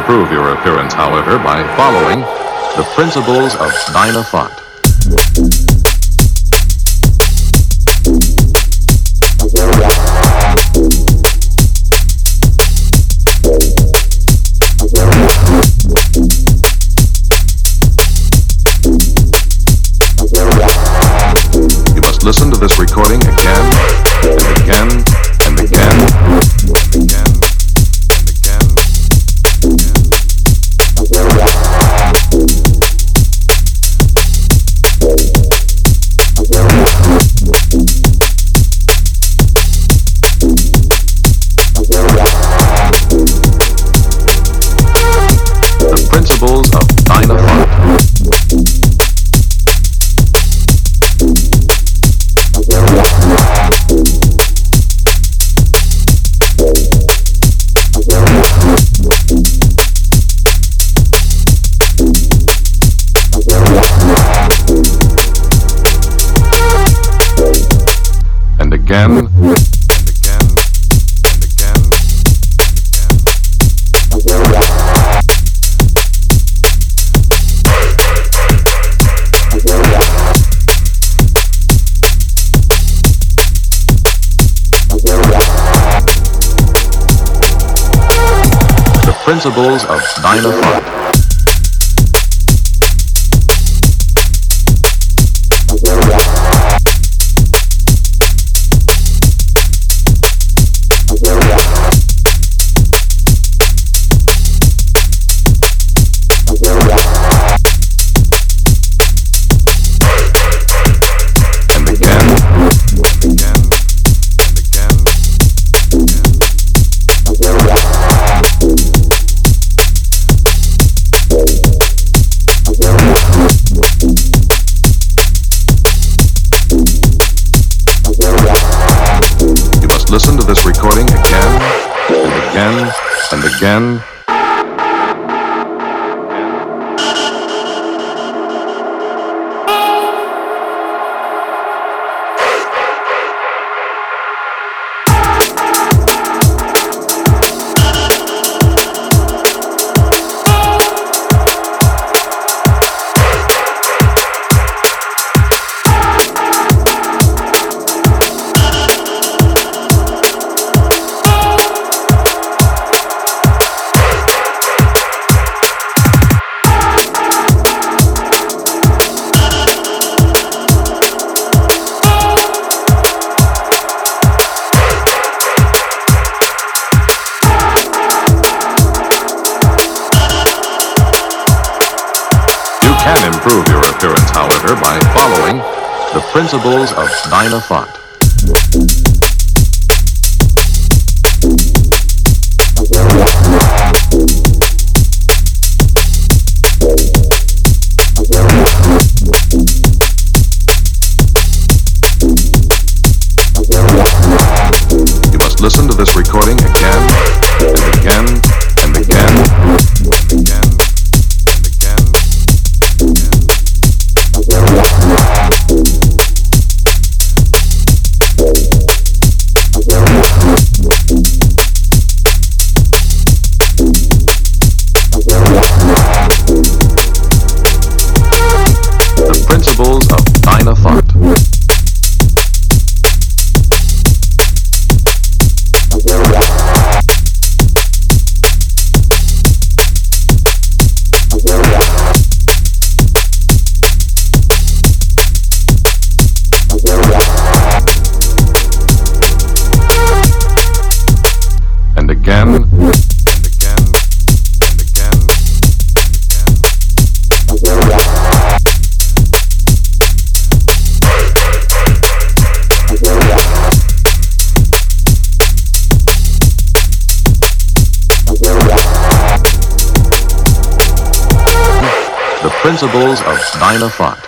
improve your appearance, however, by following the principles of Dinah Font. You must listen to this recording again and again and again and again. Principles of Dinah Font. And again. Principles of Dinah Font. Listen to this recording again and again and again. You can improve your appearance, however, by following the principles of Dinah Font. You must listen to this recording again and again and again and again. Principles of Dinah Font. And again. The principles of Dinah Font.